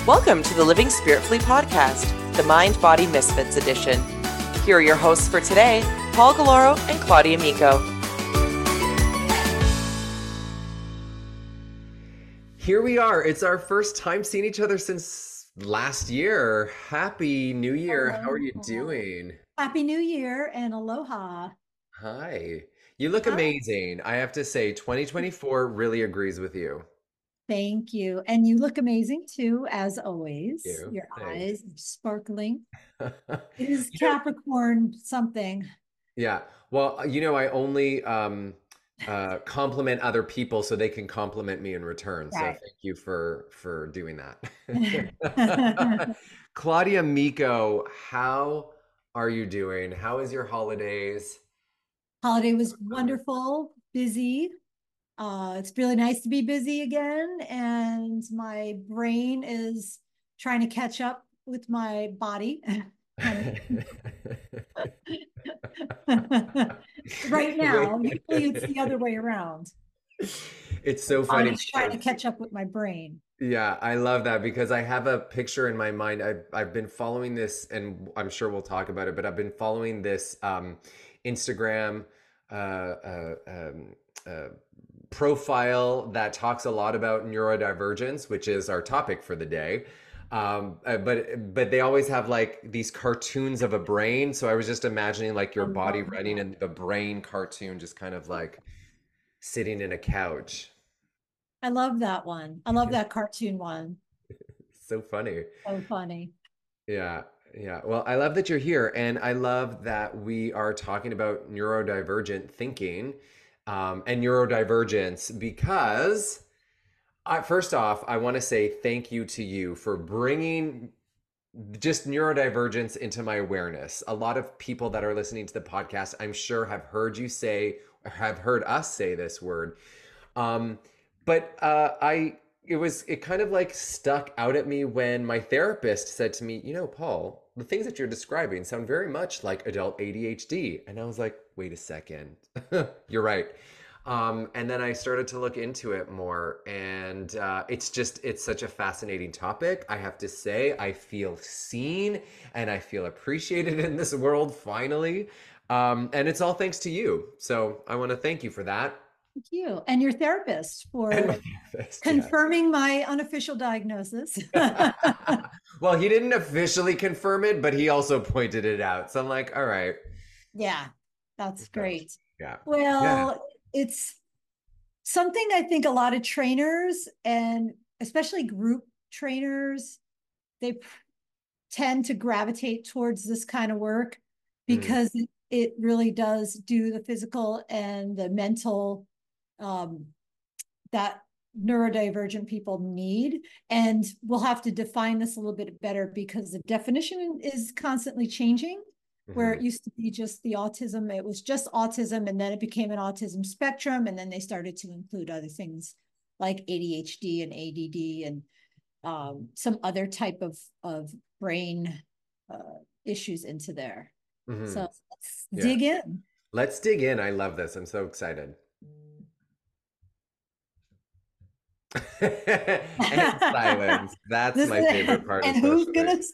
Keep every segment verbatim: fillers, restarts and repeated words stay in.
Welcome to the Living Spiritfully podcast, the Mind Body Misfits edition. Here are your hosts for today, Paul Galoro and Claudia Miko. Here we are. It's our first time seeing each other since last year. Happy New Year. Hello. How are you doing? Happy New Year and aloha. Hi. You look Hi. amazing. I have to say, twenty twenty-four really agrees with you. Thank you. And you look amazing too, as always. You. Your Thanks. eyes sparkling. It is You know- Capricorn something. yeah. Well, you know, I only um, uh, compliment other people so they can compliment me in return. So Right. thank you for for doing that. Claudia Miko, how are you doing? How is your holidays? Holiday was wonderful, busy. Uh, it's really nice to be busy again. And my brain is trying to catch up with my body. Right now, usually it's the other way around. It's so funny. I'm just trying to because- catch up with my brain. Yeah, I love that because I have a picture in my mind. I've I've been following this, and I'm sure we'll talk about it, but I've been following this um, Instagram uh, uh, um, uh, profile that talks a lot about neurodivergence, which is our topic for the day. Um, uh, but but they always have like these cartoons of a brain. So I was just imagining like your I body love running that. and the brain cartoon just kind of like sitting in a couch. I love that one. I love that cartoon one. So funny. So funny. Yeah, yeah. Well, I love that you're here, and I love that we are talking about neurodivergent thinking um, and neurodivergence because, I, first off, I want to say thank you to you for bringing just neurodivergence into my awareness. A lot of people that are listening to the podcast, I'm sure, have heard you say, have heard us say this word. Um, but uh, I, it was, it kind of like stuck out at me when my therapist said to me, you know, Paul, the things that you're describing sound very much like adult A D H D. And I was like, wait a second, you're right. Um, and then I started to look into it more, and uh, it's just, it's such a fascinating topic. I have to say, I feel seen and I feel appreciated in this world finally. Um, and it's all thanks to you. So I want to thank you for that. Thank you. And your therapist for And my therapist, yeah. confirming my unofficial diagnosis. Well, he didn't officially confirm it, but he also pointed it out. So I'm like, all right. Yeah, that's great. Yeah. Well, Yeah. it's something I think a lot of trainers and especially group trainers, they p- tend to gravitate towards this kind of work because it, it really does do the physical and the mental um, that neurodivergent people need. And we'll have to define this a little bit better because the definition is constantly changing. Where it Mhm. used to be just the autism, it was just autism, and then it became an autism spectrum, and then they started to include other things like A D H D and A D D and um, some other type of of brain uh, issues into there. Mhm. So let's Yeah. dig in. Let's dig in. I love this. I'm so excited. And silence. That's This- my favorite part. And who's especially. gonna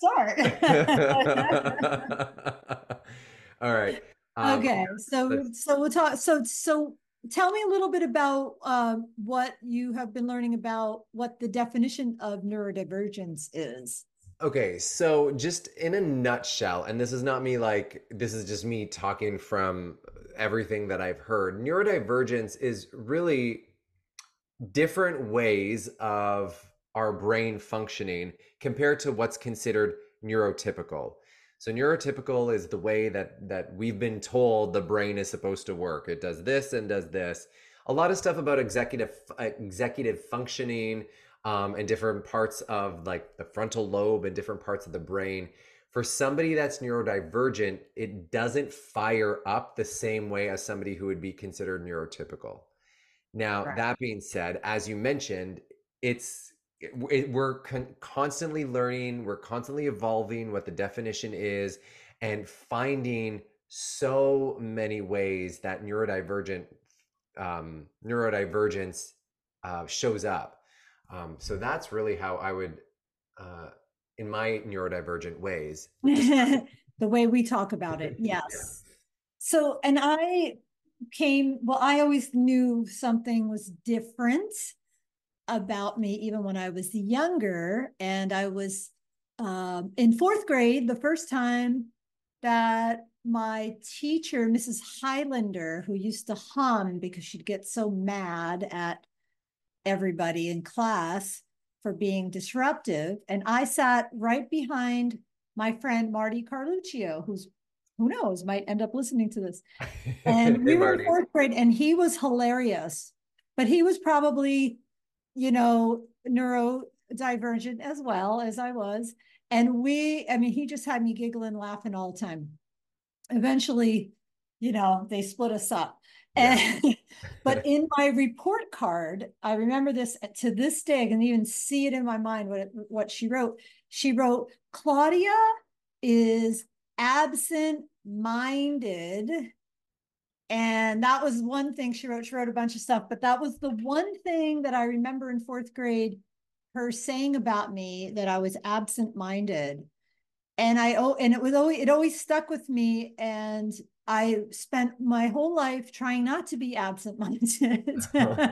start? All right. Um, Okay, so let's- so we'll talk. So so tell me a little bit about um, what you have been learning about what the definition of neurodivergence is. Okay, so just in a nutshell, and this is not me like, this is just me talking from everything that I've heard. Neurodivergence is really different ways of our brain functioning compared to what's considered neurotypical. So neurotypical is the way that that we've been told the brain is supposed to work. It does this and does this. A lot of stuff about executive executive functioning um, and different parts of like the frontal lobe and different parts of the brain. For somebody that's neurodivergent, it doesn't fire up the same way as somebody who would be considered neurotypical. Now, Right. that being said, as you mentioned, it's it, it- we're con- constantly learning, we're constantly evolving what the definition is, and finding so many ways that neurodivergent um, neurodivergence uh, shows up. Um, so that's really how I would uh, in my neurodivergent ways. The way we talk about it. Yeah. Yes. So, and I came, well, I always knew something was different about me, even when I was younger. And I was um, in fourth grade, the first time that my teacher, Missus Highlander, who used to hum because she'd get so mad at everybody in class for being disruptive. And I sat right behind my friend Marty Carluccio, who's, who knows, might end up listening to this. And Hey, we were in Marty. fourth grade, and he was hilarious, but he was probably, you know, neurodivergent as well as I was. And we, I mean, he just had me giggling, laughing all the time. Eventually, you know, they split us up. Yeah. And but in my report card, I remember this to this day. I can even see it in my mind what it, what she wrote. She wrote, Claudia is absent-minded. And that was one thing she wrote. She wrote a bunch of stuff, but that was the one thing that I remember in fourth grade, her saying about me, that I was absent-minded. And I oh, and it was always it always stuck with me. And I spent my whole life trying not to be absent-minded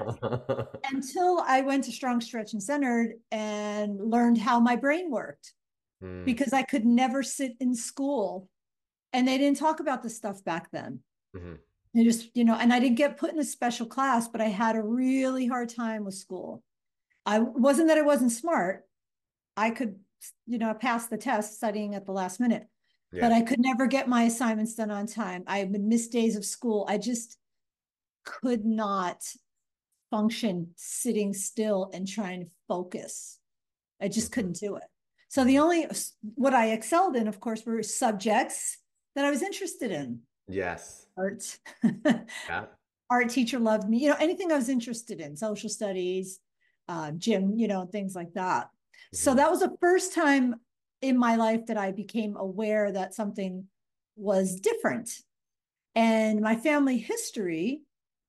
until I went to Strong Stretch and Centered and learned how my brain worked, Mm, because I could never sit in school. And they didn't talk about this stuff back then. mhm. They just, you know, and I didn't get put in a special class, but I had a really hard time with school. I wasn't that I wasn't smart. I could, you know, pass the test studying at the last minute, but Yeah. I could never get my assignments done on time. I would miss days of school. I just could not function sitting still and trying to focus. I just Mhm, couldn't do it. So the mhm. only, what I excelled in, of course, were subjects that I was interested in. Yes. Art. Yeah. Art teacher loved me, you know, anything I was interested in, social studies, uh, gym, you know, things like that. So Mhm. that was the first time in my life that I became aware that something was different. And my family history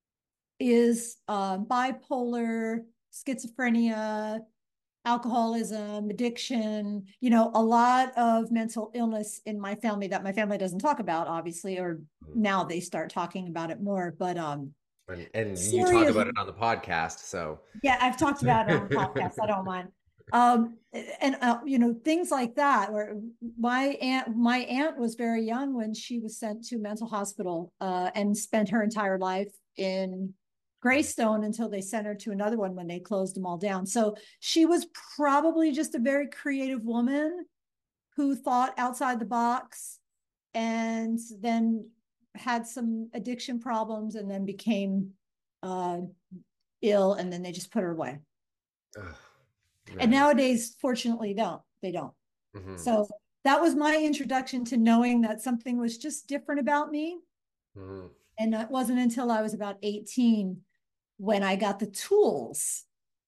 is uh, bipolar, schizophrenia, alcoholism, addiction, you know, a lot of mental illness in my family that my family doesn't talk about, obviously, or Mhm. now they start talking about it more. But um, And and you talk serious, about it on the podcast, so yeah, I've talked about it on the podcast. I don't mind. Um, and uh, you know, things like that. Where my aunt, my aunt was very young when she was sent to mental hospital, uh, and spent her entire life in Greystone until they sent her to another one when they closed them all down. So she was probably just a very creative woman who thought outside the box, and then had some addiction problems, and then became uh, ill, and then they just put her away. ugh, And man. nowadays, fortunately, don't they don't. Mhm, So that was my introduction to knowing that something was just different about me. mhm, And it wasn't until I was about eighteen when I got the tools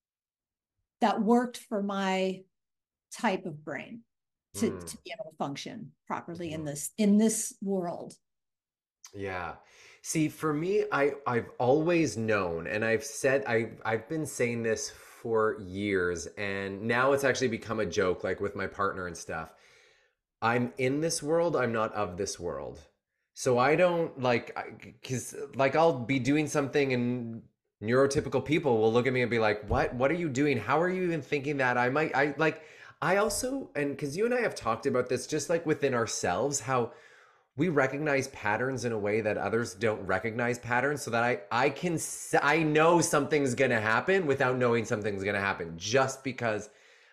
that worked for my type of brain to, mhm, to be able to function properly in mhm. this in this world. Yeah. See, for me, I I've always known, and I've said I I've been saying this for years, and now it's actually become a joke, like with my partner and stuff. I'm in this world, I'm not of this world. So I don't like, because like I'll be doing something and neurotypical people will look at me and be like, "What? What are you doing? How are you even thinking that?" I might, I like, I also, and because you and I have talked about this just like within ourselves, how we recognize patterns in a way that others don't recognize patterns, so that I I can s- I know something's gonna happen without knowing something's gonna happen just because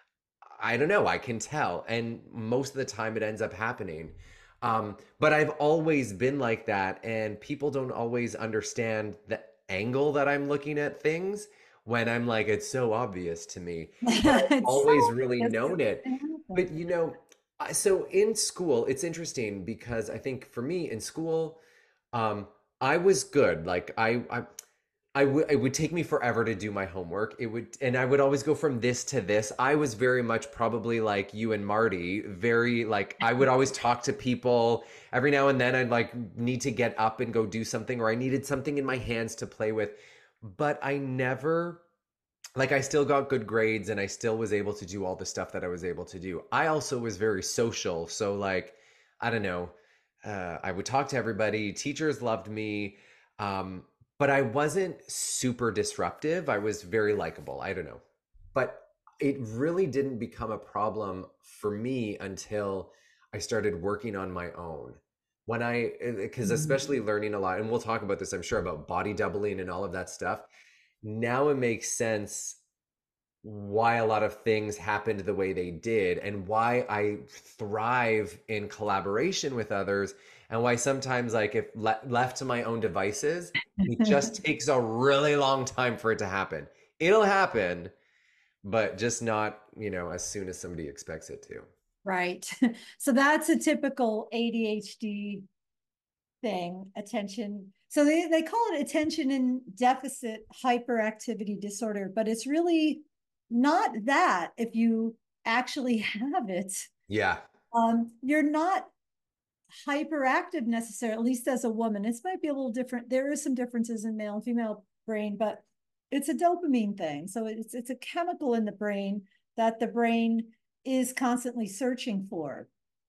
I don't know. I can tell. And most of the time it ends up happening. Um, but I've always been like that. And people don't always understand the angle that I'm looking at things when I'm like, it's so obvious to me. But I've It's always so really known it. But, you know, I- so in school, it's interesting because I think for me in school, um, I was good. Like I, I I would it would take me forever to do my homework. It would and I would always go from this to this. I was very much probably like you and Marty, very like I would always talk to people. Every now and then I'd like need to get up and go do something, or I needed something in my hands to play with. But I never like I still got good grades and I still was able to do all the stuff that I was able to do. I also was very social. So like, I don't know, uh, I would talk to everybody. Teachers loved me. Um, but I wasn't super disruptive. I was very likable. I don't know. But it really didn't become a problem for me until I started working on my own. When I, because Mhm. especially learning a lot, and we'll talk about this, I'm sure, about body doubling and all of that stuff. Now it makes sense why a lot of things happened the way they did and why I thrive in collaboration with others and why sometimes like if le- left to my own devices, it just takes a really long time for it to happen. It'll happen, but just not, you know, as soon as somebody expects it to. Right. So that's a typical A D H D thing, attention. So they, they call it attention and deficit hyperactivity disorder, but it's really not that if you actually have it. Yeah. Um, you're not hyperactive necessarily, at least as a woman. This might be a little different. There is some differences in male and female brain, but it's a dopamine thing. So it's it's a chemical in the brain that the brain is constantly searching for.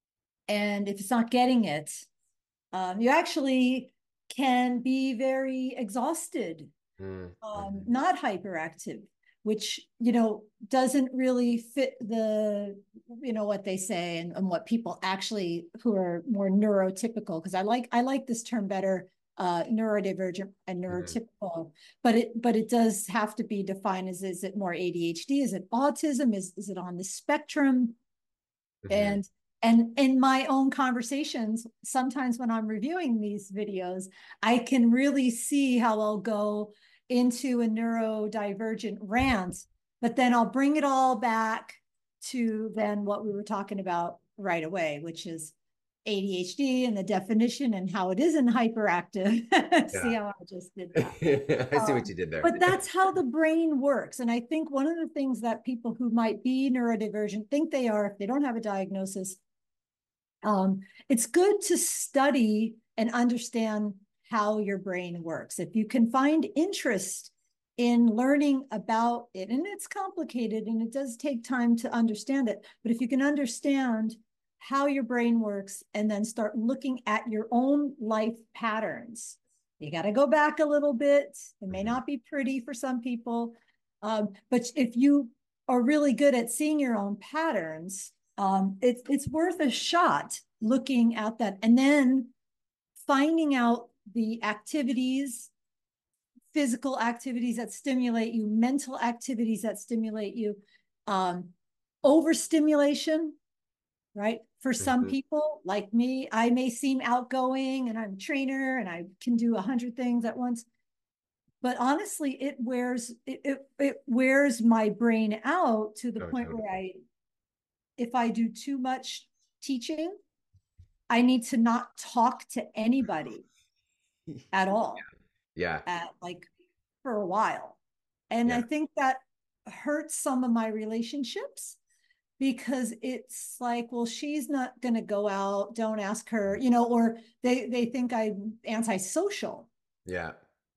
And if it's not getting it, um, you actually can be very exhausted, um, Mm-hmm. not hyperactive, which, you know, doesn't really fit the, you know, what they say and, and what people actually who are more neurotypical, because I like, I like this term better, uh, neurodivergent and Mm-hmm. neurotypical, but it, but it does have to be defined as, is it more A D H D? Is it autism? Is, is it on the spectrum? Mm-hmm. And and in my own conversations, sometimes when I'm reviewing these videos, I can really see how I'll go into a neurodivergent rant, but then I'll bring it all back to then what we were talking about right away, which is A D H D and the definition and how it isn't hyperactive. See Yeah. how I just did that? I see what Um, you did there. but that's how the brain works. And I think one of the things that people who might be neurodivergent think they are, if they don't have a diagnosis, um, it's good to study and understand how your brain works. If you can find interest in learning about it, and it's complicated and it does take time to understand it, but if you can understand how your brain works and then start looking at your own life patterns, you got to go back a little bit. It may Mhm. not be pretty for some people, um, but if you are really good at seeing your own patterns, um, it's it's worth a shot looking at that and then finding out the activities, physical activities that stimulate you, mental activities that stimulate you, um, overstimulation, right? For some Mhm. people, like me, I may seem outgoing and I'm a trainer and I can do a hundred things at once. But honestly, it wears it, it, it wears my brain out to the Oh, point where totally. I, if I do too much teaching, I need to not talk to anybody at all, Yeah. at like for a while. And Yeah. I think that hurts some of my relationships because it's like, well, she's not going to go out, don't ask her, you know, or they they think I'm antisocial, Yeah.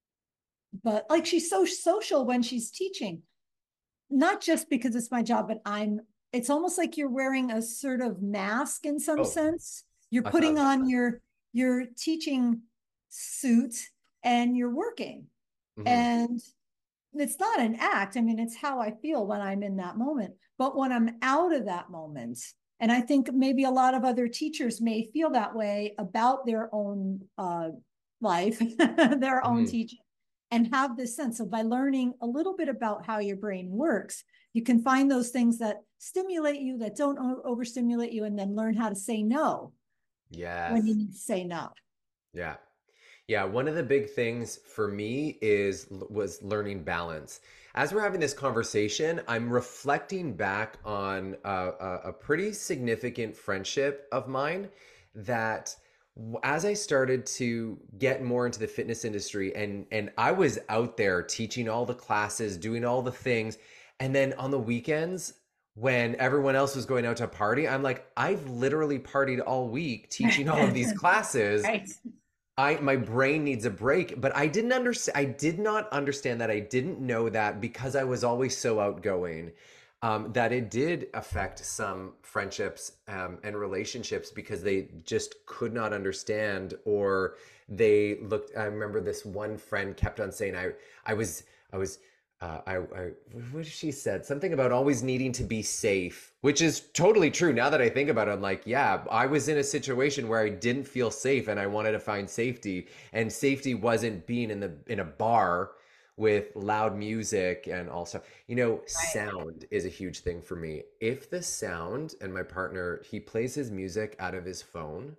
but like she's so social when she's teaching, not just because it's my job, but I'm, it's almost like you're wearing a sort of mask in some Oh, sense. You're a putting thousand. on your your teaching suit and you're working. Hmm. And it's not an act. I mean, it's how I feel when I'm in that moment. But when I'm out of that moment, and I think maybe a lot of other teachers may feel that way about their own uh, life, their own Hmm. teaching, and have this sense. So by learning a little bit about how your brain works, you can find those things that stimulate you, that don't overstimulate you, and then learn how to say no when you Yes. need to say no. Yeah. Yeah, one of the big things for me is was learning balance. As we're having this conversation, I'm reflecting back on a, a, a pretty significant friendship of mine that w- as I started to get more into the fitness industry and and I was out there teaching all the classes, doing all the things, and then on the weekends when everyone else was going out to party, I'm like, I've literally partied all week teaching all of these classes Right. I my brain needs a break, but I didn't understand. I did not understand that. I didn't know that because I was always so outgoing, um, that it did affect some friendships um, and relationships because they just could not understand, or they looked. I remember this one friend kept on saying, "I I was I was." Uh, I, I, what she said? Something about always needing to be safe, which is totally true. Now that I think about it, I'm like, yeah, I was in a situation where I didn't feel safe and I wanted to find safety. And safety wasn't being in the in a bar with loud music and all stuff. You know, Right. sound is a huge thing for me. If the sound, and my partner, he plays his music out of his phone,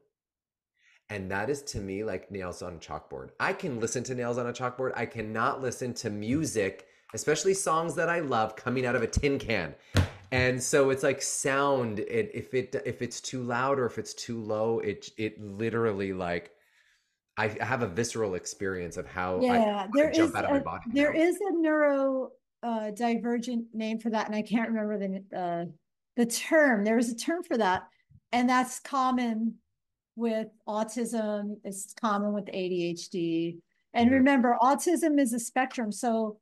and that is to me like nails on a chalkboard. I can listen to nails on a chalkboard. I cannot listen to music, especially songs that I love, coming out of a tin can. And so it's like sound. It, if it if it's too loud or if it's too low, it it literally like I have a visceral experience of how I want Yeah, there to jump is out of my a body. You there know? is a neuro uh, divergent name for that, and I can't remember the uh, the term. There is a term for that, and that's common with autism. It's common with A D H D. And Mhm. remember, autism is a spectrum. So,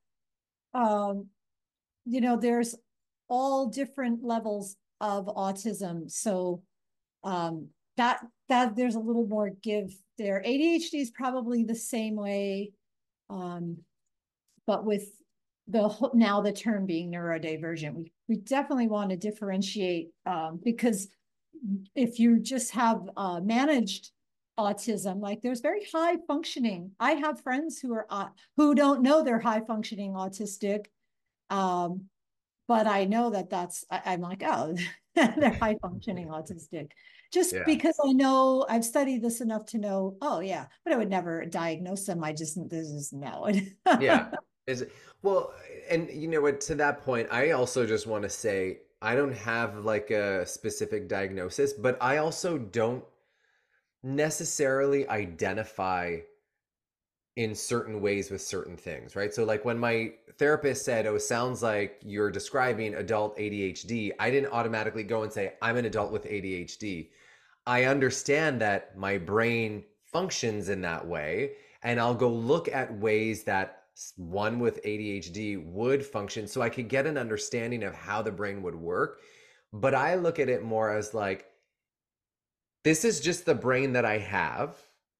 um, you know, there's all different levels of autism. So, um, that that there's a little more give there. A D H D is probably the same way, um, but with the now the term being neurodivergent, we we definitely want to differentiate, um, because if you just have uh, managed autism, like there's very high functioning. I have friends who are uh, who don't know they're high functioning autistic, um, but I know that that's I, I'm like, oh, they're high functioning autistic, just Yeah. because I know I've studied this enough to know. Oh yeah, but I would never diagnose them. I just this is no. Yeah. Is well, and you know what, to that point, I also just want to say I don't have like a specific diagnosis, but I also don't necessarily identify in certain ways with certain things, right? So like when my therapist said, "Oh, it sounds like you're describing adult A D H D," I didn't automatically go and say, "I'm an adult with A D H D." I understand that my brain functions in that way, and I'll go look at ways that one with A D H D would function so I could get an understanding of how the brain would work. But I look at it more as like, this is just the brain that I have,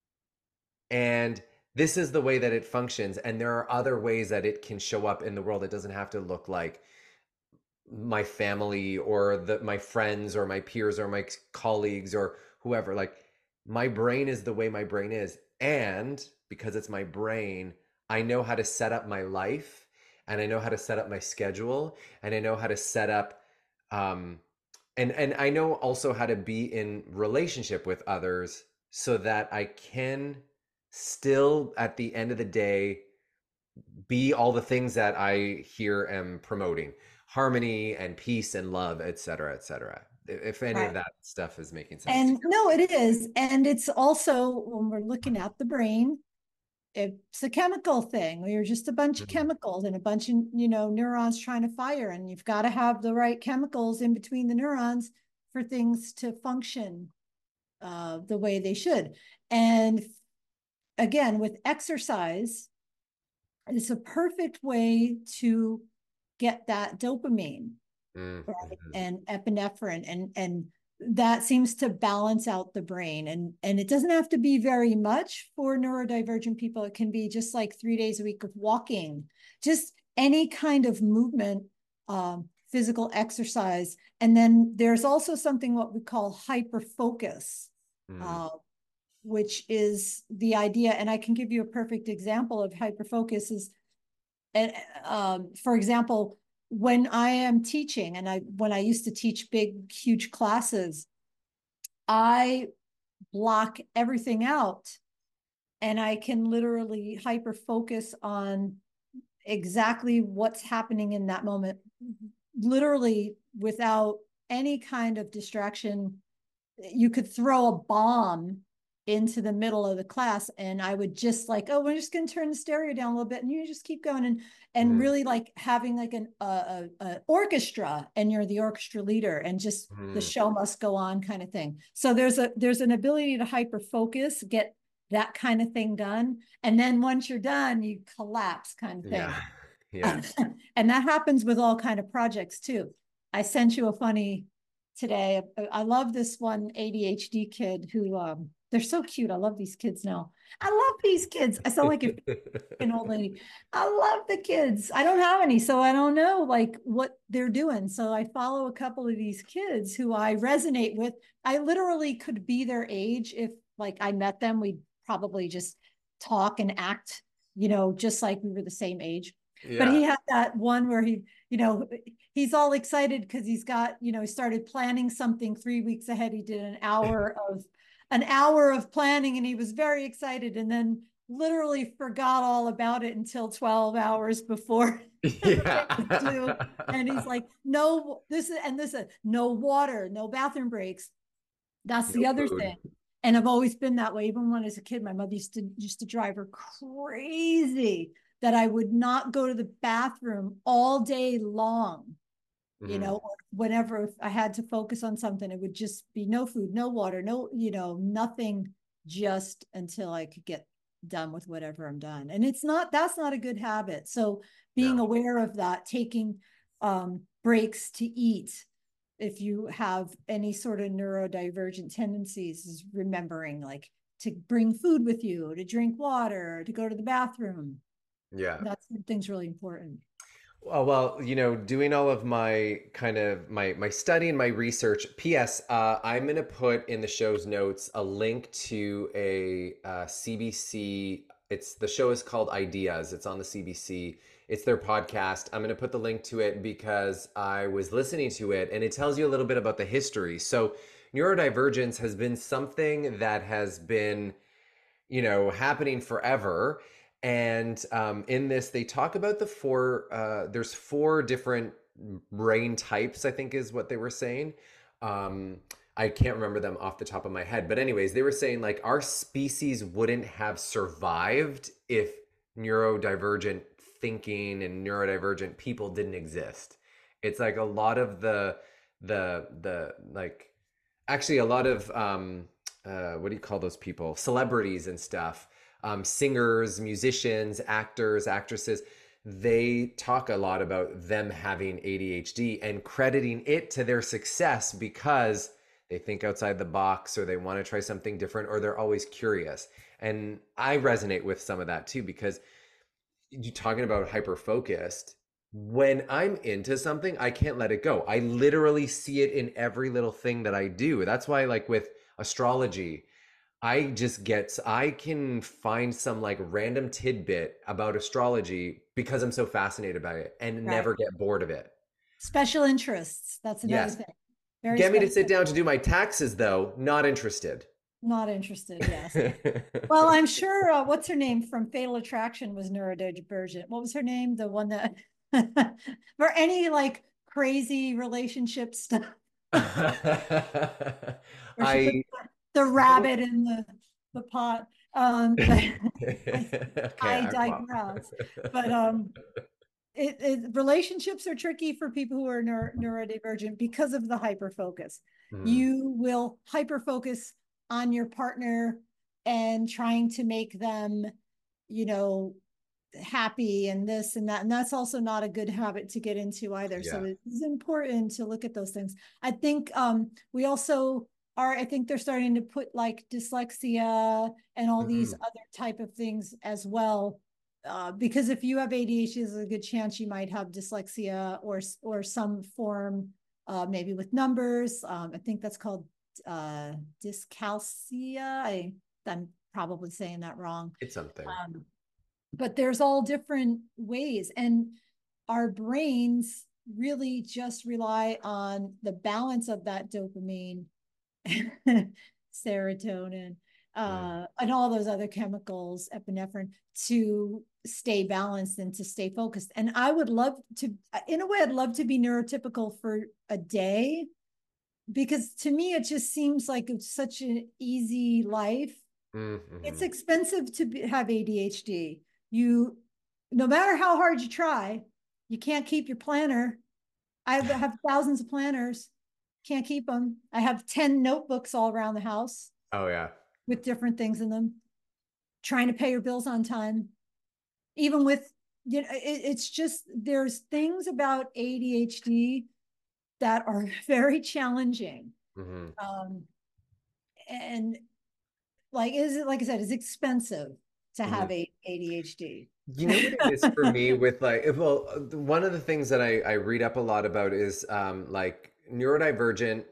and this is the way that it functions. And there are other ways that it can show up in the world. It doesn't have to look like my family or the my friends or my peers or my colleagues or whoever. Like, my brain is the way my brain is, and because it's my brain, I know how to set up my life, and I know how to set up my schedule, and I know how to set up um and and I know also how to be in relationship with others so that I can still at the end of the day be all the things that I here am promoting: harmony and peace and love, et cetera, et cetera. If any of Right. that stuff is making sense to And no, it is. And it's also when we're looking at the brain, it's a chemical thing. You're just a bunch you. of Mhm. chemicals and a bunch of, you know, neurons trying to fire. And you've got to have the right chemicals in between the neurons for things to function uh, the way they should. And again, with exercise, it's a perfect way to get that dopamine, Mm, right? mhm. And epinephrine, and and that seems to balance out the brain. And and it doesn't have to be very much for neurodivergent people. It can be just like three days a week of walking, just any kind of movement, um, physical exercise. And then there's also something what we call hyper focus, Mm, uh, which is the idea. And I can give you a perfect example of hyper focus is, and um, for example, when I am teaching, and I when I used to teach big, huge classes, I block everything out, and I can literally hyper focus on exactly what's happening in that moment, literally without any kind of distraction. You could throw a bomb into the middle of the class, and I would just like, oh, we're just going to turn the stereo down a little bit, and you just keep going. And and mhm, really like having like an uh, a, a orchestra, and you're the orchestra leader, and just the mhm. show must go on kind of thing. So there's a there's an ability to hyper focus, get that kind of thing done. And then once you're done, you collapse kind of thing. Yeah. Yeah. And that happens with all kind of projects too. I sent you a funny today. I love this one A D H D kid who, um, they're so cute. I love these kids now. I love these kids. I sound like an old lady. I love the kids. I don't have any, so I don't know like what they're doing. So I follow a couple of these kids who I resonate with. I literally could be their age if like I met them. We'd probably just talk and act, you know, just like we were the same age. Yeah. But he had that one where he, you know, he's all excited because he's got, you know, he started planning something three weeks ahead. He did an hour of an hour of planning and he was very excited and then literally forgot all about it until twelve hours before. Yeah. And he's like, no, this is, and this is no water, no bathroom breaks. That's No the other food. thing. And I've always been that way. Even when I was a kid, my mother used to used to drive her crazy that I would not go to the bathroom all day long. You know, or whenever I had to focus on something, it would just be no food, no water, no, you know, nothing, just until I could get done with whatever I'm done. And it's not, that's not a good habit. So being No. aware of that, taking um, breaks to eat, if you have any sort of neurodivergent tendencies, is remembering like to bring food with you, to drink water, to go to the bathroom. Yeah. That's thing's really important. Well, well, you know, doing all of my kind of my my study and my research. P S. Uh, I'm gonna put in the show's notes a link to a uh, C B C. It's the show is called Ideas. It's on the C B C. It's their podcast. I'm gonna put the link to it because I was listening to it, and it tells you a little bit about the history. So, neurodivergence has been something that has been, you know, happening forever. And um, in this, they talk about the four, uh, there's four different brain types, I think is what they were saying. Um, I can't remember them off the top of my head. But, anyways, they were saying like our species wouldn't have survived if neurodivergent thinking and neurodivergent people didn't exist. It's like a lot of the, the, the, like, actually a lot of, um, uh, what do you call those people? Celebrities and stuff. Um, singers, musicians, actors, actresses, they talk a lot about them having A D H D and crediting it to their success because they think outside the box or they want to try something different or they're always curious. And I resonate with some of that too, because you're talking about hyper focused. When I'm into something, I can't let it go. I literally see it in every little thing that I do. That's why, like with astrology, I just get, I can find some like random tidbit about astrology because I'm so fascinated by it and Right. never get bored of it. Special interests. That's another Yes. thing. Very Get me to special. sit down to do my taxes though, not interested. Not interested, yes. Well, I'm sure, uh, what's her name from Fatal Attraction was neurodivergent. What was her name? The one that, for any like crazy relationship stuff. Or she put I the rabbit in the, the pot. Um, I, okay, I I, well. digress. But um, it, it, relationships are tricky for people who are neuro, neurodivergent because of the hyper focus. Mhm. You will hyper focus on your partner and trying to make them, you know, happy and this and that. And that's also not a good habit to get into either. Yeah. So it's important to look at those things. I think um, we also are, I think they're starting to put like dyslexia and all these Mhm. other type of things as well. Uh, because if you have A D H D, there's a good chance you might have dyslexia or or some form, uh, maybe with numbers. Um, I think that's called uh, dyscalculia. I, I'm probably saying that wrong. It's something. Um, but there's all different ways, and our brains really just rely on the balance of that dopamine, serotonin, uh, and all those other chemicals, epinephrine, to stay balanced and to stay focused. And I would love to, in a way, I'd love to be neurotypical for a day, because to me, it just seems like it's such an easy life. Mm-hmm. It's expensive to be, have A D H D. You, no matter how hard you try, you can't keep your planner. I have thousands of planners, can't keep them. I have ten notebooks all around the house. Oh yeah. With different things in them. trying to pay your bills on time, even with, you know, it, it's just, there's things about A D H D that are very challenging. Mm-hmm. Um, and like, is it, like I said, it's expensive to Mm-hmm. have a A D H D. You know what it is for me with like, if, well, one of the things that I, I read up a lot about is um, like neurodivergent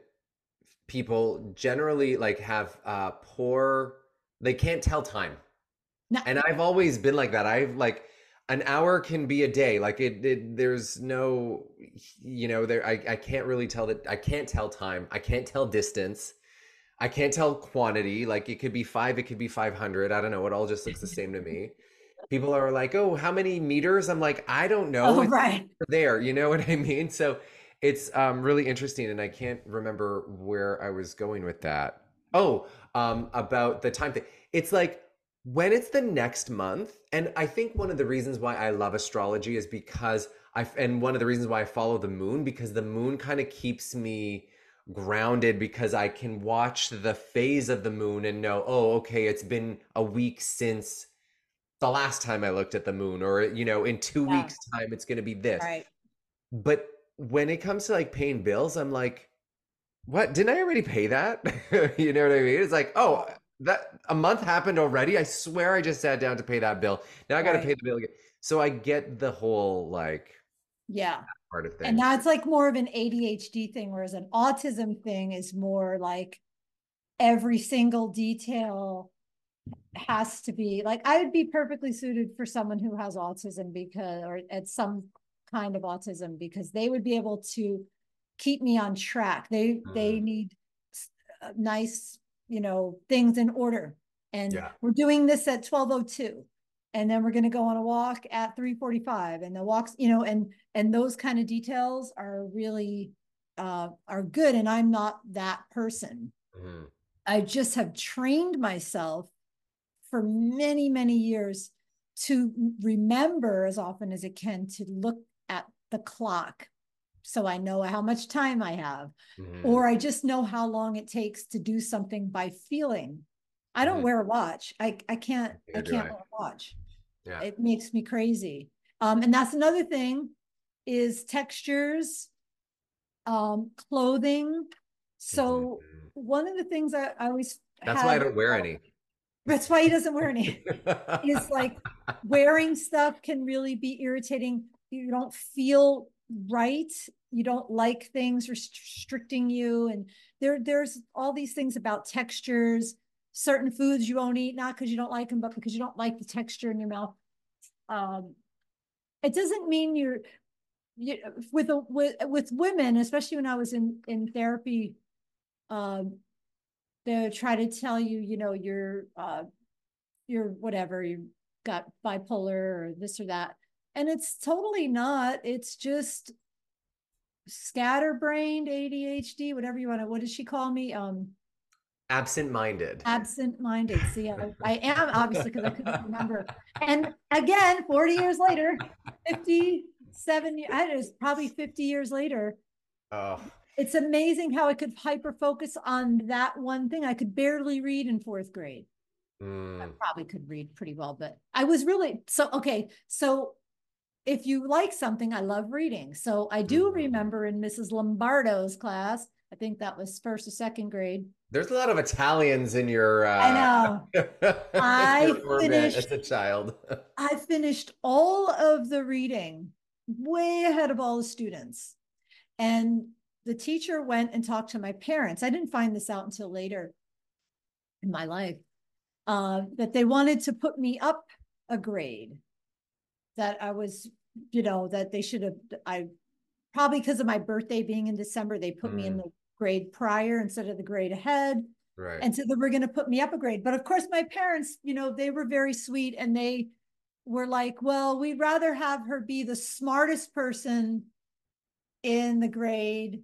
people generally like have uh, poor, they can't tell time. No, And I've always been like that. I've like an hour can be a day. Like it, it there's no, you know, there I, I can't really tell that I can't tell time. I can't tell distance. I can't tell quantity. Like it could be five, it could be five hundred. I don't know. It all just looks the same to me. People are like, oh, how many meters? I'm like, I don't know. oh, It's right. there. You know what I mean? So it's um, really interesting. And I can't remember where I was going with that. Oh, um, about the time thing. It's like when it's the next month. And I think one of the reasons why I love astrology is because I, and one of the reasons why I follow the moon, because the moon kind of keeps me grounded because I can watch the phase of the moon and know, oh, okay, it's been a week since the last time I looked at the moon, or, you know, in two Yeah, weeks time, it's going to be this. right. But when it comes to like paying bills, I'm like, what? Didn't I already pay that? You know what I mean? It's like, oh, that a month happened already. I swear I just sat down to pay that bill. Now I got to pay Right. the bill again. So I get the whole like Yeah. part of And things. that's like more of an A D H D thing, whereas an autism thing is more like every single detail has to be like, I would be perfectly suited for someone who has autism because, or at some kind of autism, because they would be able to keep me on track. They, they Mm, need nice, you know, things in order. And yeah. we're doing this at twelve oh two. And then we're going to go on a walk at three forty-five, and the walks, you know, and, and those kind of details are really, uh, are good. And I'm not that person. Mm, I just have trained myself for many, many years to remember as often as it can to look at the clock so I know how much time I have, mm, or I just know how long it takes to do something by feeling. I don't mm. wear a watch. I, I can't, I Neither do can't I. wear a watch. Yeah. It makes me crazy. Um, and that's another thing is textures, um, clothing. So Mhm. one of the things I, I always That's why I had, don't wear any. that's why he doesn't wear any, is like wearing stuff can really be irritating. You don't feel right. You don't like things restricting you. And there, there's all these things about textures, certain foods you won't eat, not because you don't like them, but because you don't like the texture in your mouth. Um, it doesn't mean you're, you, with a, with with women, especially when I was in in therapy, um, they try to tell you, you know, you're uh, you're whatever, you got bipolar or this or that, and it's totally not. It's just scatterbrained A D H D, whatever you want to. What does she call me? Um, Absent-minded. absent-minded. See, I, I am obviously because I couldn't remember. And again, forty years later, fifty-seven, I don't know, it's probably fifty years later. Oh. It's amazing how I could hyper focus on that one thing. I could barely read in fourth grade. I Mm, probably could read pretty well, but I was really so okay. So if you like something, I love reading. So I do mhm. remember in Missus Lombardo's class, I think that was first or second grade. There's a lot of Italians in your I uh know. your I orbit finished, as a child. I finished all of the reading way ahead of all the students. And the teacher went and talked to my parents. I didn't find this out until later in my life, uh, that they wanted to put me up a grade, that I was, you know, that they should have, I probably because of my birthday being in December, they put me in Mm, the grade prior instead of the grade ahead. right. And so they were going to put me up a grade. But of course, my parents, you know, they were very sweet and they were like, well, we'd rather have her be the smartest person in the grade,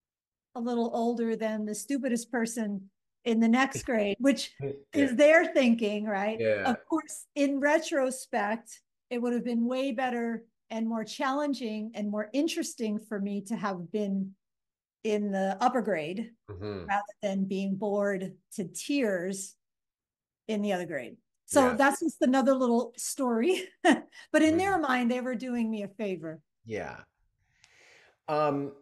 a little older than the stupidest person in the next grade, which Yeah. is their thinking, right? Yeah. Of course, in retrospect, it would have been way better and more challenging and more interesting for me to have been in the upper grade Hmm. rather than being bored to tears in the other grade. So Yeah. that's just another little story. But in their Mhm. mind, they were doing me a favor. Yeah. Um,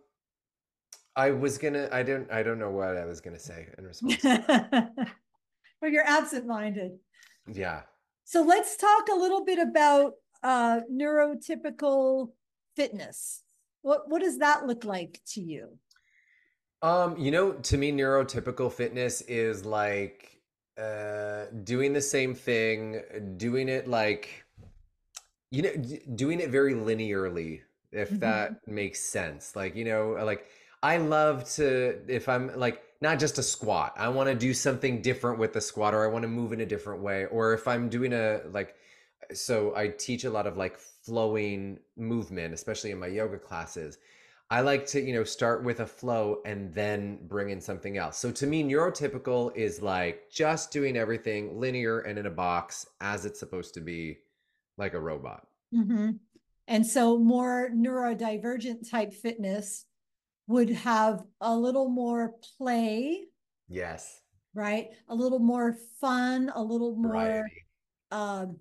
I was gonna, I don't, I don't know what I was gonna say in response to Well, you're absent-minded. that. Yeah. So let's talk a little bit about uh, neurotypical fitness. What what does that look like to you? Um, you know, to me, neurotypical fitness is like uh doing the same thing, doing it like, you know, d- doing it very linearly, if that Mhm. makes sense. Like, you know, like I love to, if I'm like, not just a squat, I want to do something different with the squat, or I want to move in a different way. Or if I'm doing a, like, so I teach a lot of like flowing movement, especially in my yoga classes. I like to, you know, start with a flow and then bring in something else. So to me, neurotypical is like just doing everything linear and in a box as it's supposed to be, like a robot. Mhm. And so more neurodivergent type fitness would have a little more play, Yes. right? A little more fun, a little more Variety. um,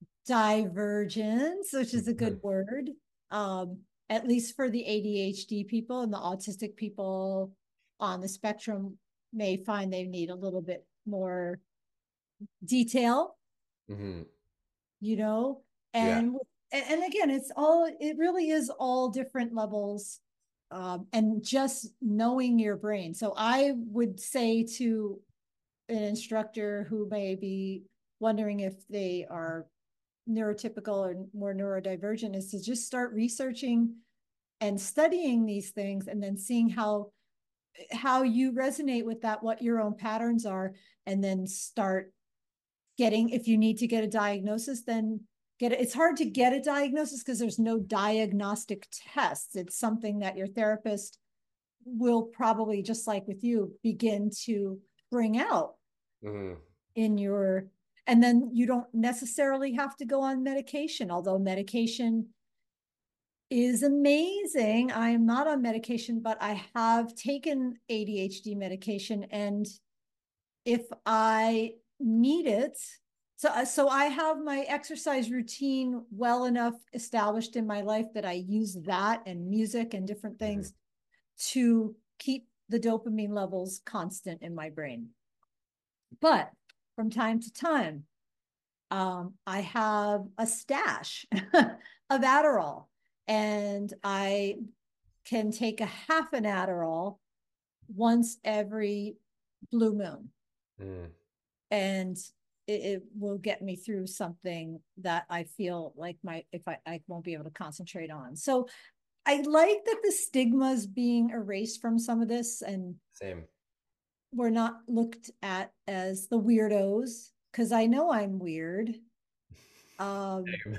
divergence, which is a good word. Um, at least for the A D H D people, and the autistic people on the spectrum may find they need a little bit more detail, Hmm. you know, Yeah. and and again, it's all, it really is all different levels, um, and just knowing your brain. So I would say to an instructor who may be wondering if they are neurotypical or more neurodivergent is to just start researching and studying these things, and then seeing how how you resonate with that, what your own patterns are, and then start getting, if you need to get a diagnosis, then get it. It's hard to get a diagnosis because there's no diagnostic tests. It's something that your therapist will probably, just like with you, begin to bring out Hmm. in your, and then you don't necessarily have to go on medication, although medication is amazing. I am not on medication, but I have taken A D H D medication, and if I need it, so so I have my exercise routine well enough established in my life that I use that and music and different Hmm. things to keep the dopamine levels constant in my brain. But from time to time, um, I have a stash of Adderall, and I can take a half an Adderall once every blue moon, Mm. and it, it will get me through something that I feel like my, if I, I won't be able to concentrate on. So I like that the stigma is being erased from some of this, and Same. we're not looked at as the weirdos, because I know I'm weird. Um, Same.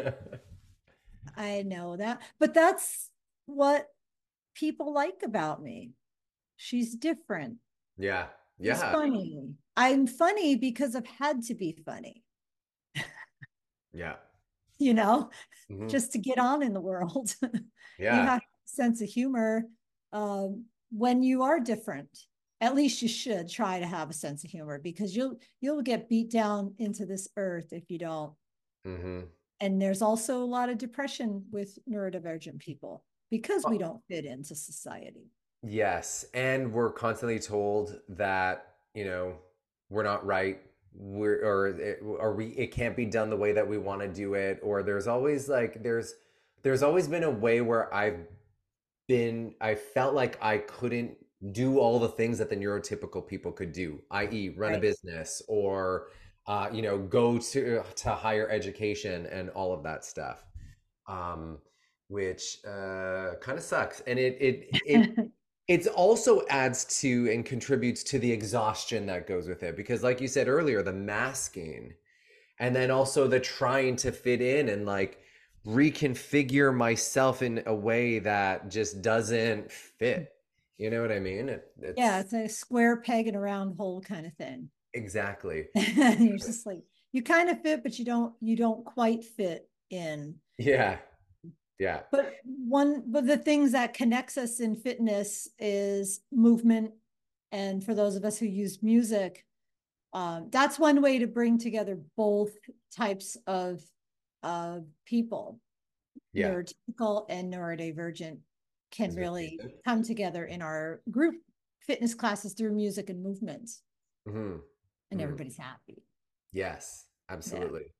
I know that, but that's what people like about me. She's different. Yeah. She's Yeah. funny. I'm funny because I've had to be funny, Yeah. you know, Hmm. just to get on in the world. You Yeah. have a sense of humor, um, when you are different. At least you should try to have a sense of humor, because you'll you'll get beat down into this earth if you don't. Hmm. And there's also a lot of depression with neurodivergent people because we don't fit into society. Yes, and we're constantly told that, you know, we're not right, we're or it, or we it can't be done the way that we want to do it, or there's always like there's there's always been a way where I've been I felt like I couldn't do all the things that the neurotypical people could do, i e run a Right. business or uh, you know, go to to higher education and all of that stuff. Um, which uh kind of sucks. And it it it it also adds to and contributes to the exhaustion that goes with it, because like you said earlier, the masking, and then also the trying to fit in and like reconfigure myself in a way that just doesn't fit. You know what I mean? It, Yeah, it's it's a square peg in a round hole kind of thing. exactly. You're just like, you kind of fit, but you don't you don't quite fit in. Yeah. Yeah. But one, but the things that connects us in fitness is movement. And for those of us who use music, um, that's one way to bring together both types of of people. Yeah. Neurotypical and neurodivergent can Is it really music? come together in our group fitness classes through music and movements, Hmm. and Hmm. everybody's happy. Yes, Yeah. absolutely.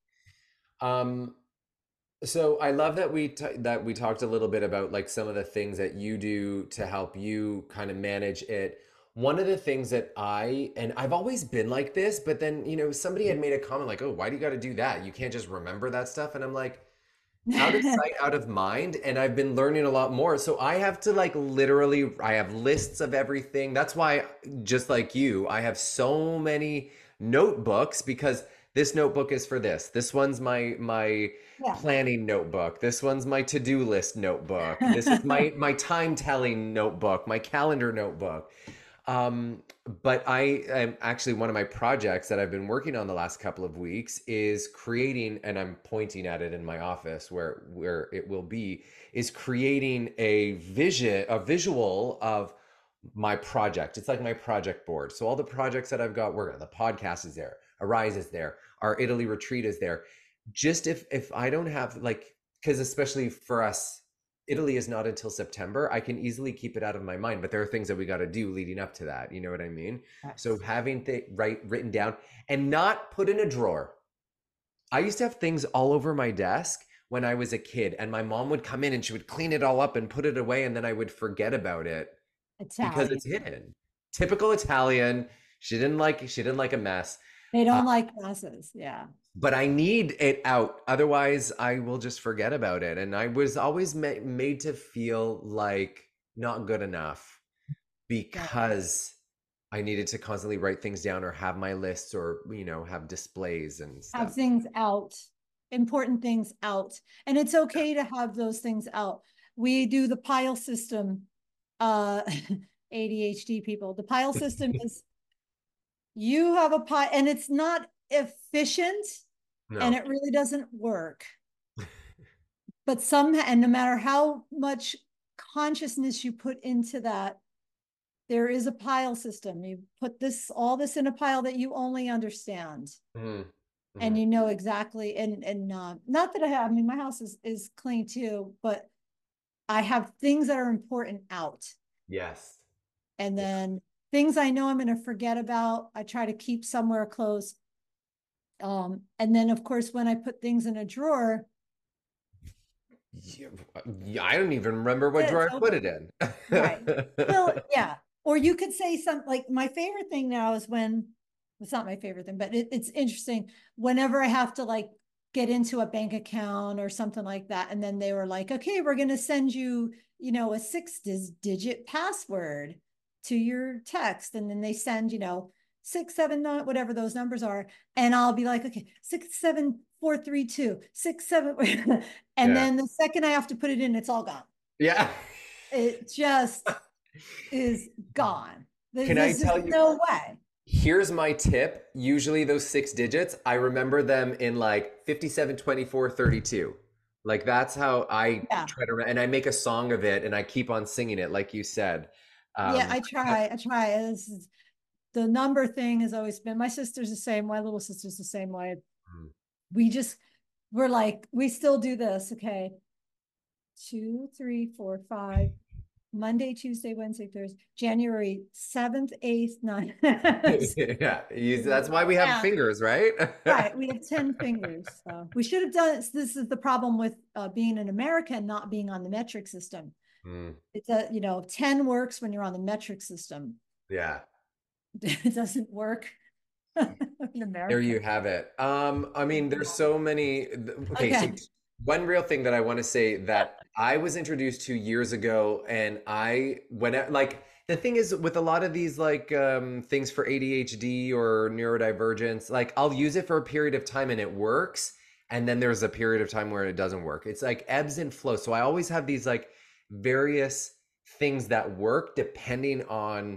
Um, so I love that we t that we talked a little bit about like some of the things that you do to help you kind of manage it. One of the things that I, and I've always been like this, but then, you know, somebody had made a comment like, "Oh, why do you got to do that? You can't just remember that stuff." And I'm like, out of sight, out of mind. And I've been learning a lot more. So I have to like literally, I have lists of everything. That's why, just like you, I have so many notebooks because this notebook is for this. This one's my my Yeah. planning notebook. This one's my to-do list notebook. This is my my time telling notebook, my calendar notebook. Um, but I am actually one of my projects that I've been working on the last couple of weeks is creating, and I'm pointing at it in my office where where it will be, is creating a vision, a visual of my project. It's like my project board. So all the projects that I've got working on, the podcast is there, Arise is there, our Italy retreat is there. Just if if I don't have like, because especially for us, Italy is not until September. I can easily keep it out of my mind, but there are things that we got to do leading up to that. You know what I mean? So Yes. having th right written down and not put in a drawer. I used to have things all over my desk when I was a kid, and my mom would come in and she would clean it all up and put it away, and then I would forget about it because Italian. it's hidden. Typical Italian. She didn't like she didn't like a mess. They Uh, don't like classes. Yeah. but I need it out. Otherwise, I will just forget about it. And I was always ma made to feel like not good enough Right. because I needed to constantly write things down or have my lists or, you know, have displays and Have stuff. things out, important things out. And it's okay to have those things out. We do the pile system, uh, A D H D people. The pile system is you have a pile, and it's not efficient and No. it really doesn't work. But some, and no matter how much consciousness you put into that, there is a pile system. You put this, all this in a pile that you only understand. Mhm. And Mhm. you know exactly, and and uh, not that I have, I mean, my house is is clean too, but I have things that are important out. Yes. And Yeah. then things I know I'm going to forget about, I try to keep somewhere close. Um, and then of course, when I put things in a drawer, Yeah, yeah, I don't even remember what it's drawer I put it open. in. Right. Well, yeah. Or you could say something like my favorite thing now is when it's not my favorite thing, but it, it's interesting. Whenever I have to like get into a bank account or something like that, and then they were like, okay, we're going to send you, you know, a six digit password to your text. And then they send, you know, six, seven, nine, whatever those numbers are. And I'll be like, okay, six, seven, four, three, two, six, seven. And Yeah. then the second I have to put it in, it's all gone. Yeah. It just is gone. Can I There's just tell you? no way. Here's my tip. Usually those six digits, I remember them in like fifty-seven, twenty-four, thirty-two. Like that's how I Yeah. try to, and I make a song of it and I keep on singing it, like you said. Yeah, Um, I try. I try. This is, the number thing has always been, my sister's the same. My little sister's the same way. We just, we're like, we still do this. Okay. Two, three, four, five, Monday, Tuesday, Wednesday, Thursday, January seventh, eighth, ninth. yeah, you, that's why we have Yeah. fingers, right? Right. We have ten fingers. So we should have done it. This is the problem with uh, being an American, not being on the metric system. Mm, It's a, you know, ten works when you're on the metric system. yeah. It doesn't work in There America. you have it. Um, I mean, there's so many. Okay, so Okay. one real thing that I want to say that I was introduced to years ago, and I when I, like the thing is with a lot of these like um, things for A D H D or neurodivergence, like I'll use it for a period of time and it works, and then there's a period of time where it doesn't work. It's like ebbs and flows. So I always have these like various things that work depending on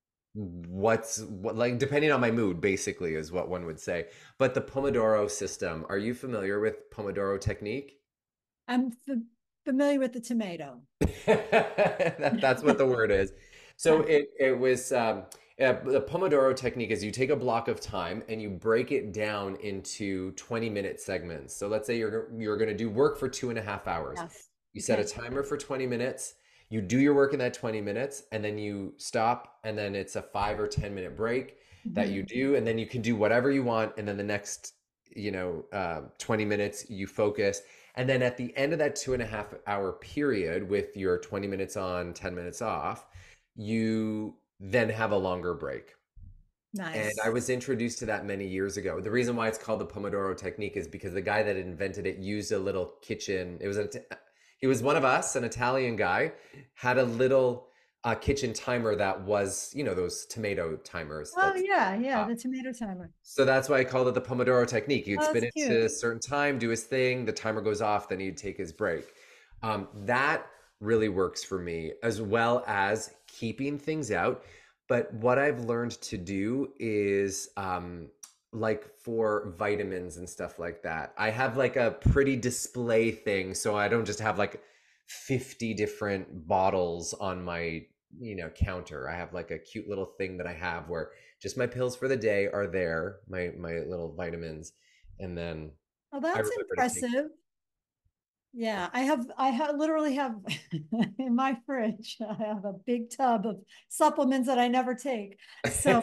what's what like depending on my mood basically is what one would say. But the Pomodoro system, are you familiar with Pomodoro technique? I'm f- familiar with the tomato. That, that's what the word is. So it it was um Yeah, the Pomodoro technique is you take a block of time and you break it down into twenty minute segments. So let's say you're you're going to do work for two and a half hours. Yes. You set a Okay. timer for twenty minutes. You do your work in that twenty minutes and then you stop, and then it's a five or ten minute break that Mhm. you do, and then you can do whatever you want. And then the next, you know, uh, twenty minutes you focus. And then at the end of that two and a half hour period with your twenty minutes on, ten minutes off, you then have a longer break. And I Nice. was introduced to that many years ago. The reason why it's called the Pomodoro technique is because the guy that invented it used a little kitchen. It was a, he was one of us, an Italian guy, had a little uh, kitchen timer that was, you know, those tomato timers Oh that yeah, yeah, uh, the tomato timer. so that's why I called it the Pomodoro technique. You'd Oh, spin that's it cute. to a certain time, do his thing, the timer goes off, then he'd take his break. Um, that really works for me, as well as keeping things out. But what I've learned to do is um, like for vitamins and stuff like that, I have like a pretty display thing. So I don't just have like fifty different bottles on my, you know, counter. I have like a cute little thing that I have where just my pills for the day are there, my my little vitamins, and then Oh, I that's remember to take. impressive. Yeah, I have I have literally have in my fridge, I have a big tub of supplements that I never take. So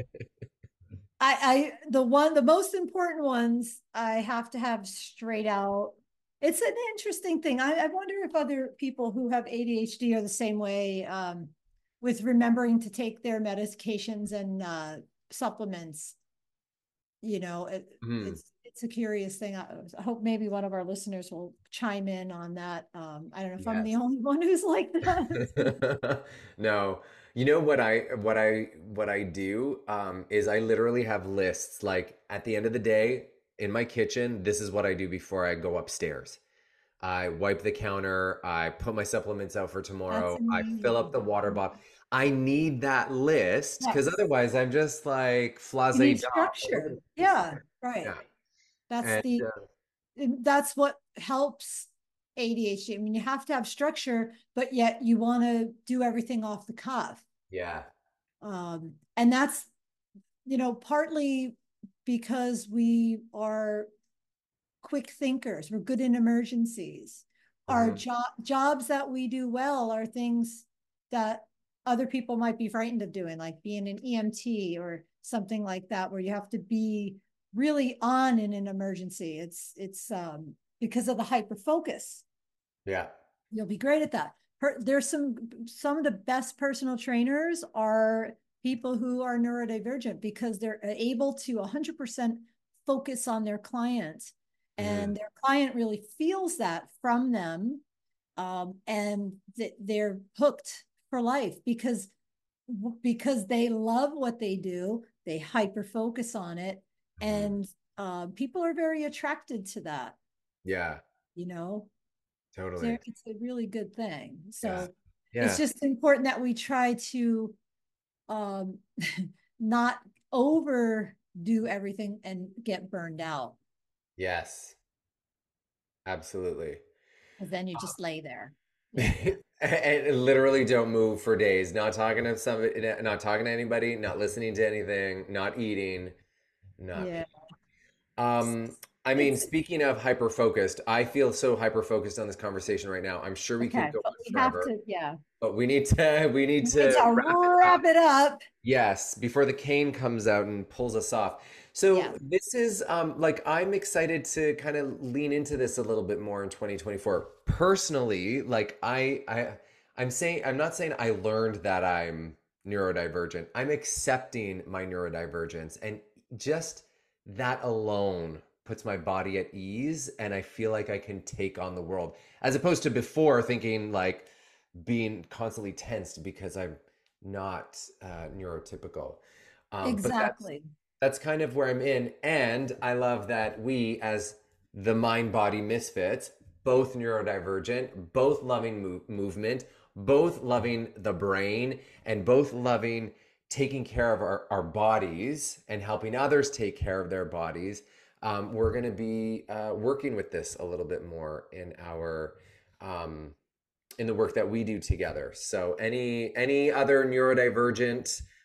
I I the one the most important ones I have to have straight out. It's an interesting thing. I, I wonder if other people who have A D H D are the same way um, with remembering to take their medications and uh, supplements. You know, it, Hmm. it's it's a curious thing. I, I hope maybe one of our listeners will chime in on that. Um, I don't know if I'm the Yes. only one who's like that. No. You know what I what I what I do um is I literally have lists like at the end of the day in my kitchen, this is what I do before I go upstairs. I wipe the counter, I put my supplements out for That's tomorrow, I fill up amazing. the water bottle. I need that list because Yes, otherwise I'm just like you flase need da all over structure. the place. Yeah, right. Yeah. That's And the uh, that's what helps A D H D. I mean, you have to have structure, but yet you want to do everything off the cuff. yeah. Um, and that's, you know, partly because we are quick thinkers. We're good in emergencies. Our Hmm. job jobs that we do well are things that other people might be frightened of doing, like being an E M T or something like that, where you have to be really on in an emergency. It's it's um, because of the hyper focus. Yeah. You'll be great at that. Per, there's some some of the best personal trainers are people who are neurodivergent because they're able to one hundred percent focus on their client, Mm. and their client really feels that from them, um, and th- they're hooked for life because because they love what they do. They hyper focus on it, Mhm. and uh, people are very attracted to that. Yeah, You know, totally. so it's a really good thing. Yeah. So it's Yeah. just important that we try to um, not overdo everything and get burned out, Yes, absolutely. because then you just lay there. Yeah. And literally don't move for days. Not talking to somebody, not talking to anybody, not listening to anything, not eating, Yeah. nothing. Um, I mean, It's speaking of hyper focused, I feel so hyper focused on this conversation right now. I'm sure we could okay, go but on we have forever, to, yeah, but we need to we need we need to to wrap it up. wrap it up. Yes, before the cane comes out and pulls us off. So Yeah. this is um like I'm excited to kind of lean into this a little bit more in twenty twenty-four. Personally, like I I I'm saying I'm not saying I learned that I'm neurodivergent. I'm accepting my neurodivergence, and just that alone puts my body at ease, and I feel like I can take on the world as opposed to before thinking like being constantly tensed because I'm not uh, neurotypical. Um, but that's Exactly. that's kind of where I'm in, and I love that we, as the mind body misfits, both neurodivergent, both loving move- movement, both loving the brain, and both loving taking care of our, our bodies and helping others take care of their bodies. Um, we're going to be uh, working with this a little bit more in our um, in the work that we do together. So any any other neurodivergent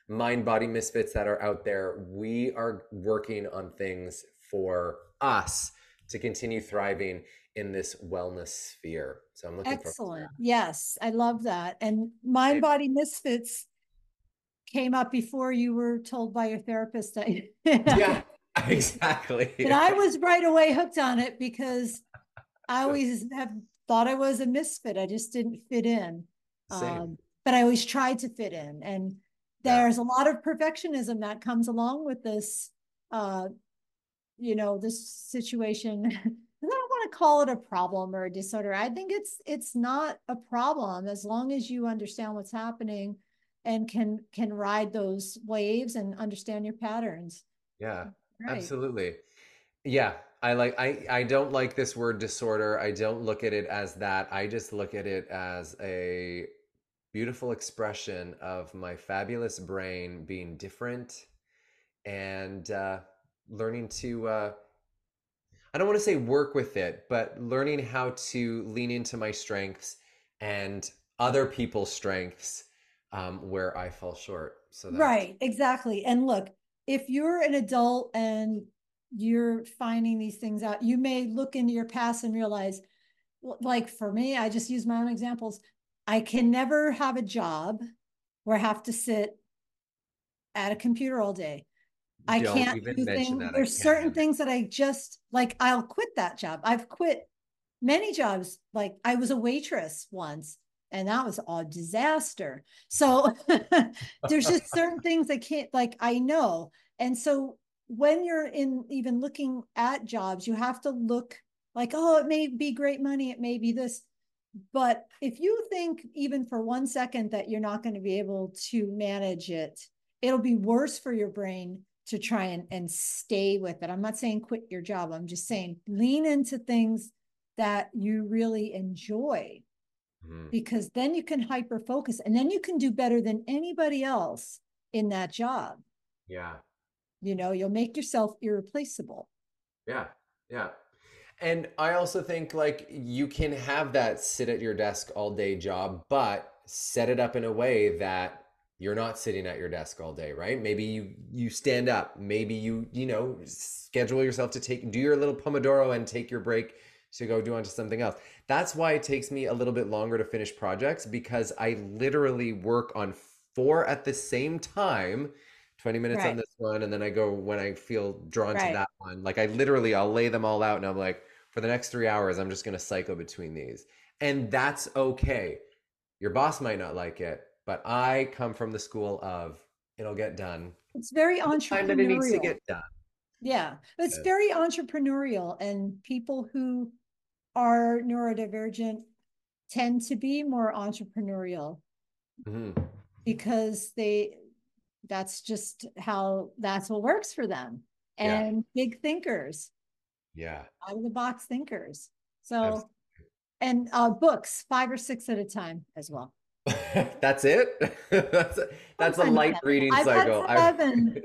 mind body misfits that are out there, we are working on things for us to continue thriving in this wellness sphere. So I'm looking forward to Excellent. Yes, I love that. And mind that. body misfits came up before you were told by your therapist that Yeah, exactly. and I was right away hooked on it because I always have thought I was a misfit. I just didn't fit in. Same. Um, but I always tried to fit in. And Yeah. there's a lot of perfectionism that comes along with this, uh, you know, this situation. I don't want to call it a problem or a disorder. I think it's it's not a problem as long as you understand what's happening and can can ride those waves and understand your patterns. Yeah, Right. absolutely. Yeah, I like I I don't like this word disorder. I don't look at it as that. I just look at it as a beautiful expression of my fabulous brain being different and uh, learning to uh, I don't want to say work with it, but learning how to lean into my strengths and other people's strengths um, where I fall short. So that's Right, exactly. And look, if you're an adult and you're finding these things out, you may look into your past and realize, like for me, I just use my own examples. I can never have a job where I have to sit at a computer all day. I don't can't even do mention things. that There's certain again. things that I just like, I'll quit that job. I've quit many jobs. Like I was a waitress once and that was a disaster. So there's just certain things I can't, like, I know. And so when you're in even looking at jobs, you have to look like, oh, it may be great money. It may be this. But if you think even for one second that you're not going to be able to manage it, it'll be worse for your brain to try and, and stay with it. I'm not saying quit your job. I'm just saying lean into things that you really enjoy Mhm. because then you can hyper focus and then you can do better than anybody else in that job. Yeah. You know, you'll make yourself irreplaceable. Yeah. Yeah. And I also think like you can have that sit at your desk all day job, but set it up in a way that you're not sitting at your desk all day, right? Maybe you you stand up, maybe you, you know, schedule yourself to take do your little Pomodoro and take your break to go do onto something else. That's why it takes me a little bit longer to finish projects because I literally work on four at the same time twenty minutes on Right. this one and then I go when I feel drawn to Right. that one. Like I literally I'll lay them all out and I'm like for the next three hours I'm just going to cycle between these. And that's okay. Your boss might not like it, but I come from the school of it'll get done It's very the time that it needs to entrepreneurial. get done. Yeah. It's Yeah. very entrepreneurial and people who are neurodivergent tend to be more entrepreneurial Mhm. because they that's just how that's what works for them Yeah. and big thinkers, Yeah. out of the box thinkers. So Absolutely. and uh books five or six at a time as well. That's it. that's a, that's a Sometimes light seven. reading I've had cycle. I've seven.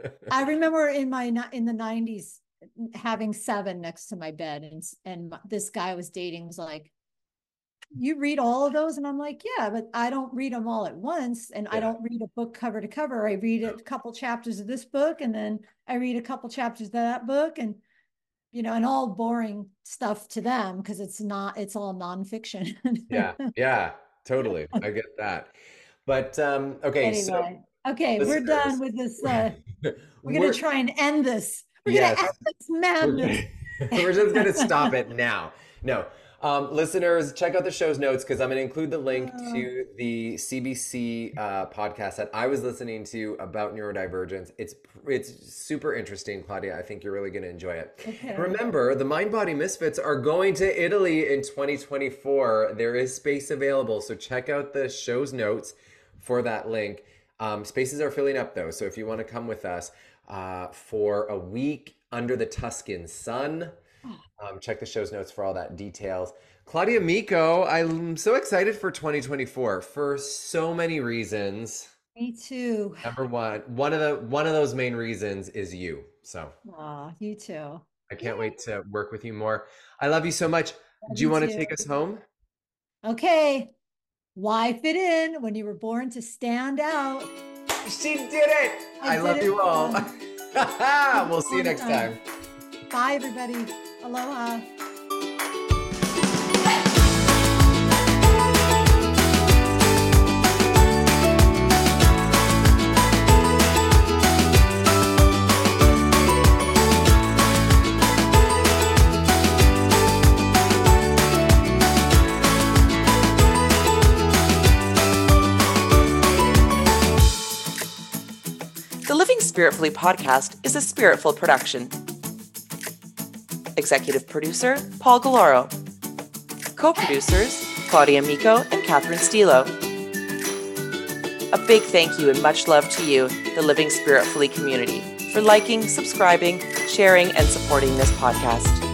I remember in my in the nineties having seven next to my bed and and this guy I was dating was like, you read all of those? And I'm like, yeah, but I don't read them all at once. And I yeah. don't read a book cover to cover. I read a couple chapters of this book and then I read a couple chapters of that book and, you know, and all boring stuff to them because it's not, it's all nonfiction. Yeah. Yeah. Totally. I get that. But um okay, so Anyway, okay, we're done listeners, with this. Uh, we're going to we're try and end this. We're going to end yes. this We're madness. gonna, we're just gonna stop it now. No, um, listeners, check out the show's notes because I'm gonna include the link Uh, to the C B C uh, podcast that I was listening to about neurodivergence. It's it's super interesting, Claudia. I think you're really gonna enjoy it. okay. Remember, the Mind Body Misfits are going to Italy in twenty twenty-four. There is space available, so check out the show's notes for that link. Um, spaces are filling up though, so if you want to come with us uh, for a week under the Tuscan sun. Um, check the show's notes for all that details. Claudia Miko, I'm so excited for twenty twenty-four for so many reasons. Me too. Number one, one of the one of those main reasons is you. So Aw, you too. I Yeah, can't wait to work with you more. I love you so much. love Do you you want to too. take us home? Okay. Why fit in when you were born to stand out? She did it. I, I love did you it. all. Um, We'll see you next time. Bye, everybody. Aloha. The Living Spiritfully podcast is a Spiritful production. Executive producer, Paul Galoro. Co-producers, Claudia Miko and Catherine Stilo. A big thank you and much love to you, the Living Spiritfully community, for liking, subscribing, sharing, and supporting this podcast.